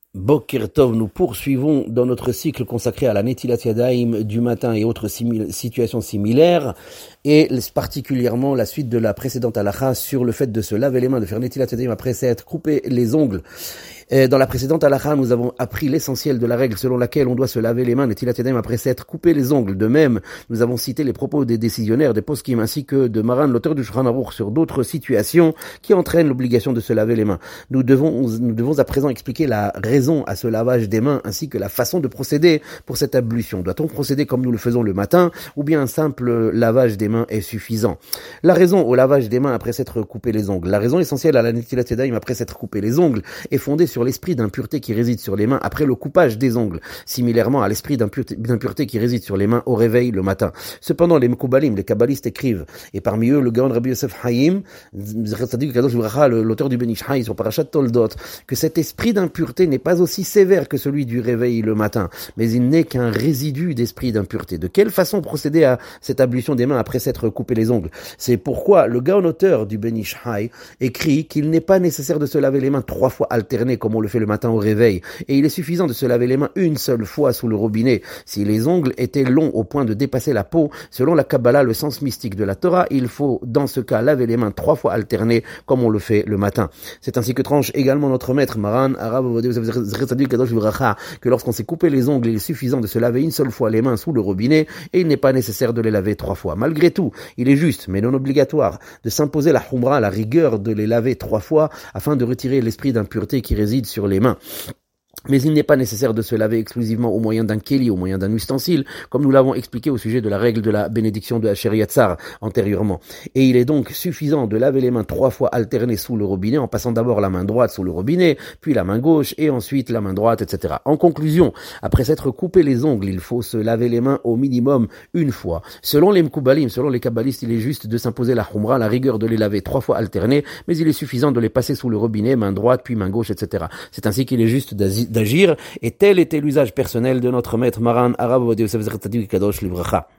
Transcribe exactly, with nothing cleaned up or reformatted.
Boker Tov, nous poursuivons dans notre cycle consacré à la Netilat Yadayim du matin et autres simil- situations similaires, et particulièrement la suite de la précédente halakha sur le fait de se laver les mains, de faire Netilat Yadayim après s'être coupé les ongles. Et dans la précédente halakha, nous avons appris l'essentiel de la règle selon laquelle on doit se laver les mains, Netilat Yadayim après s'être coupé les ongles. De même, nous avons cité les propos des décisionnaires, des poskim, ainsi que de Maran, l'auteur du Shulchan Aruch, sur d'autres situations qui entraînent l'obligation de se laver les mains. Nous devons, nous devons à présent expliquer la raison à ce lavage des mains, ainsi que la façon de procéder pour cette ablution. Doit-on procéder comme nous le faisons le matin, ou bien un simple lavage des mains est suffisant? La raison au lavage des mains après s'être coupé les ongles, la raison essentielle à la Netilat Yadayim après s'être coupé les ongles est fondée sur l'esprit d'impureté qui réside sur les mains après le coupage des ongles, similairement à l'esprit d'impureté, d'impureté qui réside sur les mains au réveil le matin. Cependant, les Mekoubalim, les kabbalistes écrivent, et parmi eux le Gaon Rabbi Yosef Haïm, l'auteur du Ben Ish Hai sur Parashat Toldot, que cet esprit d'impureté n'est pas aussi sévère que celui du réveil le matin, mais il n'est qu'un résidu d'esprit d'impureté. De quelle façon procéder à cette ablution des mains après s'être coupé les ongles? C'est pourquoi le Gaon auteur du Ben Ish Hai écrit qu'il n'est pas nécessaire de se laver les mains trois fois alternées comme on le fait le matin au réveil, et il est suffisant de se laver les mains une seule fois sous le robinet. Si les ongles étaient longs au point de dépasser la peau, selon la Kabbalah, le sens mystique de la Torah, il faut dans ce cas laver les mains trois fois alternées comme on le fait le matin. C'est ainsi que tranche également notre maître Maran Arav que lorsqu'on s'est coupé les ongles, il est suffisant de se laver une seule fois les mains sous le robinet et il n'est pas nécessaire de les laver trois fois. Malgré tout, il est juste, mais non obligatoire, de s'imposer la humra, la rigueur de les laver trois fois afin de retirer l'esprit d'impureté qui réside sur les mains. Mais il n'est pas nécessaire de se laver exclusivement au moyen d'un keli, au moyen d'un ustensile, comme nous l'avons expliqué au sujet de la règle de la bénédiction de Asher Yatzar antérieurement. Et il est donc suffisant de laver les mains trois fois alternées sous le robinet, en passant d'abord la main droite sous le robinet, puis la main gauche, et ensuite la main droite, et cetera. En conclusion, après s'être coupé les ongles, il faut se laver les mains au minimum une fois. Selon les Mkoubalim, selon les kabbalistes, il est juste de s'imposer la humra, la rigueur de les laver trois fois alternées, mais il est suffisant de les passer sous le robinet, main droite, puis main gauche, et cetera. C'est ainsi qu'il est juste d'agir, et tel était l'usage personnel de notre maître Maran Arav Ovadia Yosef Zer Tzadik Kadosh Livracha.